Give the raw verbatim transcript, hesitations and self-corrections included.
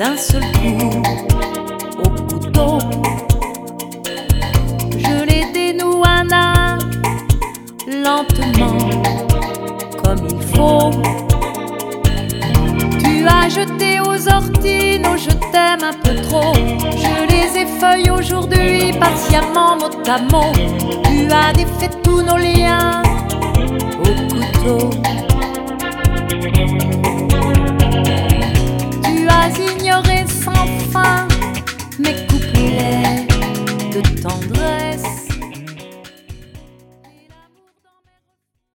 d'un seul coup au couteau. Je les dénoue un à un, lentement, comme il faut. Tu as jeté aux orties nos je t'aime un peu trop. Je les effeuille aujourd'hui patiemment mot à mot. Tu as défait tous nos liens au couteau.